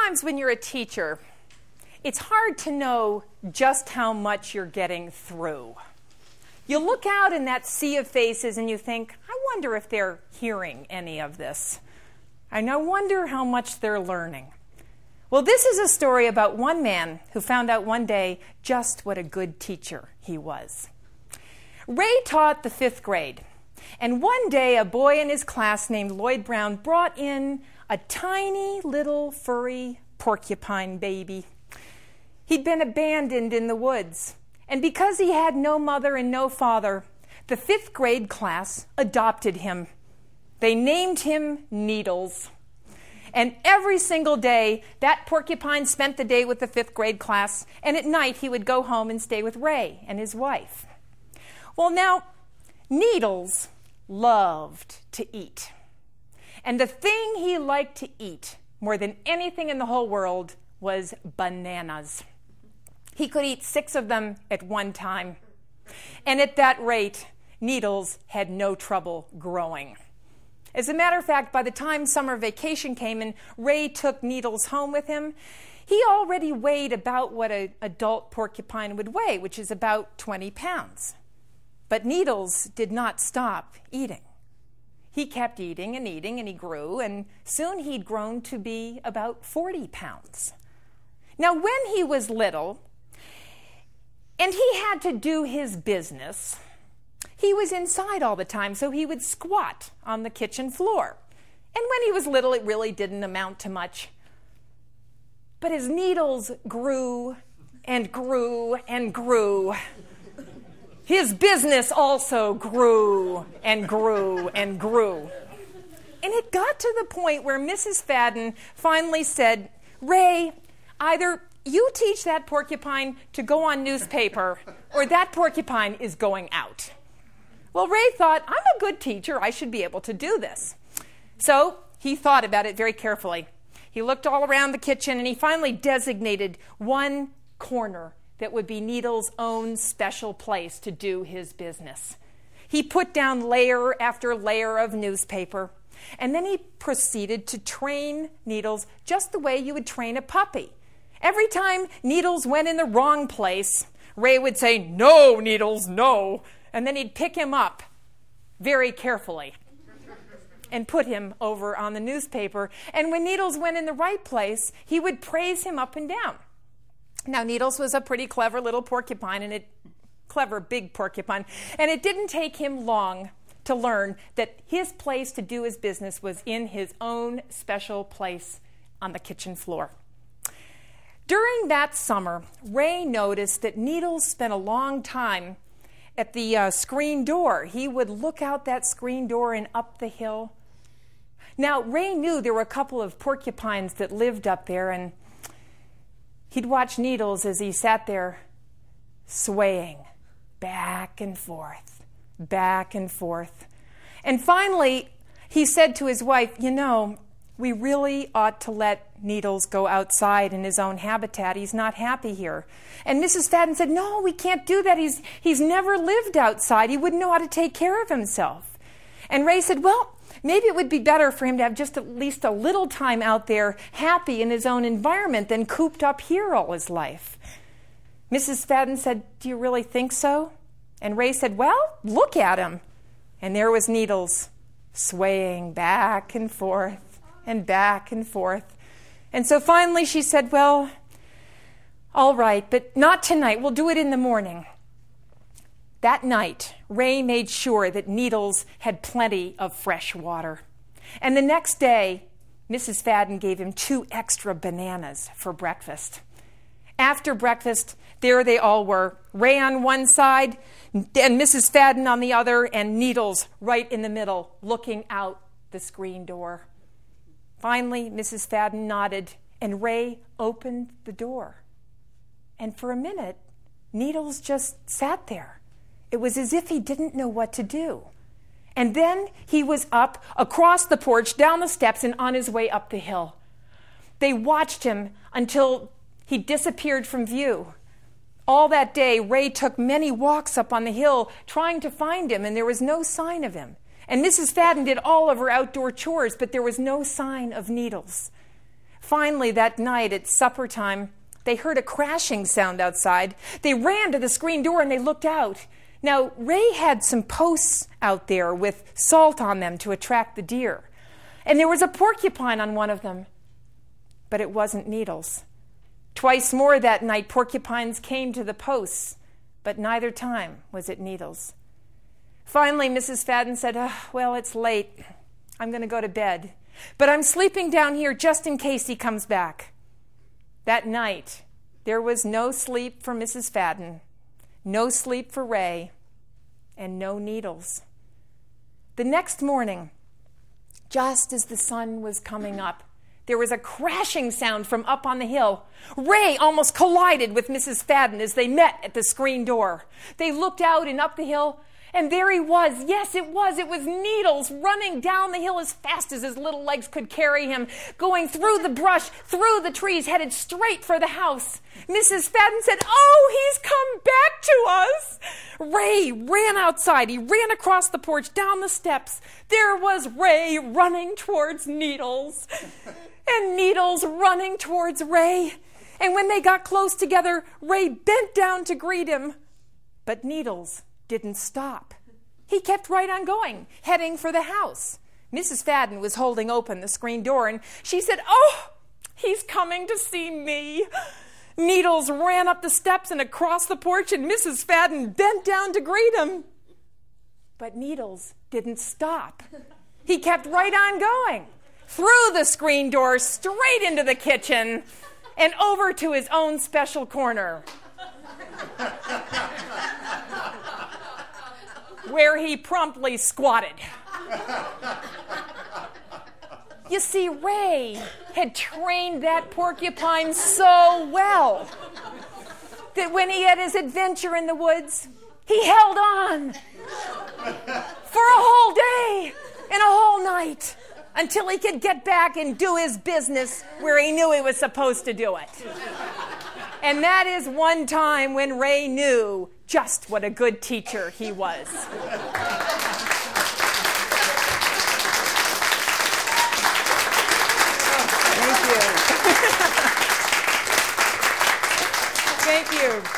Sometimes when you're a teacher, it's hard to know just how much you're getting through. You look out in that sea of faces and you think, I wonder if they're hearing any of this. And I wonder how much they're learning. Well, this is a story about one man who found out one day just what a good teacher he was. Ray taught the 5th grade, and one day a boy in his class named Lloyd Brown brought in a tiny little furry porcupine baby. He'd been abandoned in the woods, and because he had no mother and no father, the 5th grade class adopted him. They named him Needles. And every single day, that porcupine spent the day with the 5th grade class, and at night he would go home and stay with Ray and his wife. Well, now, Needles loved to eat. And the thing he liked to eat more than anything in the whole world was bananas. He could eat 6 of them at one time. And at that rate, Needles had no trouble growing. As a matter of fact, by the time summer vacation came and Ray took Needles home with him, he already weighed about what an adult porcupine would weigh, which is about 20 pounds. But Needles did not stop eating. He kept eating, and he grew, and soon he'd grown to be about 40 pounds. Now, when he was little, and he had to do his business, he was inside all the time, so he would squat on the kitchen floor. And when he was little, it really didn't amount to much. But as Needles grew and grew and grew, his business also grew and grew and grew. And it got to the point where Mrs. Fadden finally said, Ray, either you teach that porcupine to go on newspaper or that porcupine is going out. Well, Ray thought, I'm a good teacher. I should be able to do this. So he thought about it very carefully. He looked all around the kitchen and he finally designated one corner that would be Needles' own special place to do his business. He put down layer after layer of newspaper, and then he proceeded to train Needles just the way you would train a puppy. Every time Needles went in the wrong place, Ray would say, "No, Needles, no," and then he'd pick him up very carefully and put him over on the newspaper. And when Needles went in the right place, he would praise him up and down. Now, Needles was a pretty clever little porcupine, and clever big porcupine, and it didn't take him long to learn that his place to do his business was in his own special place on the kitchen floor. During that summer, Ray noticed that Needles spent a long time at the screen door. He would look out that screen door and up the hill. Now, Ray knew there were a couple of porcupines that lived up there, and he'd watch Needles as he sat there swaying back and forth, back and forth. And finally, he said to his wife, "You know, we really ought to let Needles go outside in his own habitat. He's not happy here." And Mrs. Fadden said, "No, we can't do that. He's never lived outside. He wouldn't know how to take care of himself." And Ray said, "Well, maybe it would be better for him to have just at least a little time out there happy in his own environment than cooped up here all his life." Mrs. Fadden said, "Do you really think so?" And Ray said, "Well, look at him." And there was Needles swaying back and forth and back and forth. And so finally she said, "Well, all right, but not tonight. We'll do it in the morning." That night, Ray made sure that Needles had plenty of fresh water. And the next day, Mrs. Fadden gave him 2 extra bananas for breakfast. After breakfast, there they all were, Ray on one side and Mrs. Fadden on the other, and Needles right in the middle, looking out the screen door. Finally, Mrs. Fadden nodded, and Ray opened the door. And for a minute, Needles just sat there. It was as if he didn't know what to do. And then he was up, across the porch, down the steps, and on his way up the hill. They watched him until he disappeared from view. All that day, Ray took many walks up on the hill trying to find him, and there was no sign of him. And Mrs. Fadden did all of her outdoor chores, but there was no sign of Needles. Finally, that night at supper time, they heard a crashing sound outside. They ran to the screen door and they looked out. Now, Ray had some posts out there with salt on them to attract the deer. And there was a porcupine on one of them. But it wasn't Needles. Twice more that night, porcupines came to the posts, but neither time was it Needles. Finally, Mrs. Fadden said, well, it's late. I'm going to go to bed. But I'm sleeping down here just in case he comes back. That night, there was no sleep for Mrs. Fadden, no sleep for Ray, and no Needles. The next morning, just as the sun was coming up, there was a crashing sound from up on the hill. Ray almost collided with Mrs. Fadden as they met at the screen door. They looked out and up the hill, and there he was. Yes, it was. It was Needles running down the hill as fast as his little legs could carry him, going through the brush, through the trees, headed straight for the house. Mrs. Fadden said, "Oh, he's come back to us." Ray ran outside. He ran across the porch, down the steps. There was Ray running towards Needles, and Needles running towards Ray. And when they got close together, Ray bent down to greet him. But Needles didn't stop. He kept right on going, heading for the house. Mrs. Fadden was holding open the screen door, and she said, "Oh, he's coming to see me." Needles ran up the steps and across the porch, and Mrs. Fadden bent down to greet him. But Needles didn't stop. He kept right on going, through the screen door, straight into the kitchen, and over to his own special corner, where he promptly squatted. You see, Ray had trained that porcupine so well that when he had his adventure in the woods, he held on for a whole day and a whole night until he could get back and do his business where he knew he was supposed to do it. And that is one time when Ray knew just what a good teacher he was. Thank you. Thank you.